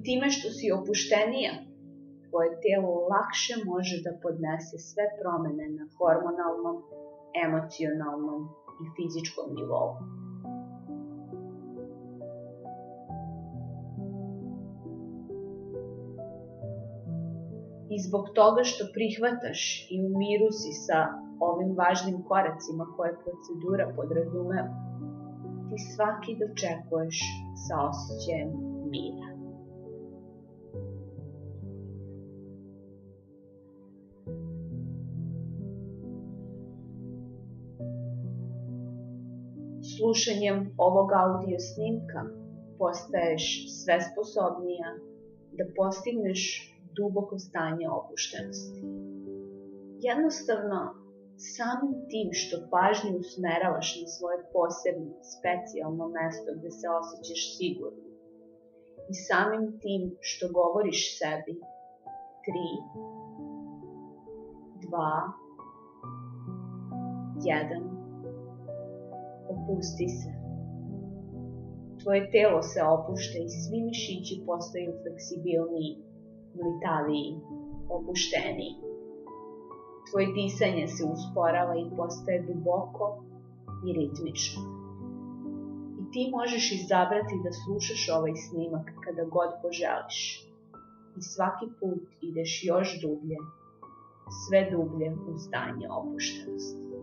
I time što si opuštenija, tvoje telo lakše može da podnese sve promene na hormonalnom, emocionalnom i fizičkom nivou. I zbog toga što prihvataš i u miru si sa ovim važnim koracima koje procedura podrazumeva, ti svaki dočekuješ sa osjećajem mira. Slušanjem ovog audio snimka postaješ sve sposobnija da postigneš duboko stanje opuštenosti. Jednostavno, samim tim što pažnju usmeravaš na svoje posebno, specijalno mesto gde se osjećaš sigurno i samim tim što govoriš sebi 3, 2, 1, opusti se. Tvoje telo se opušta i svi mišići postaju fleksibilniji, mlitaviji, opušteniji. Tvoje disanje se usporava i postaje duboko i ritmično. I ti možeš izabrati da slušaš ovaj snimak kada god poželiš. I svaki put ideš još dublje, sve dublje u stanje opuštenosti.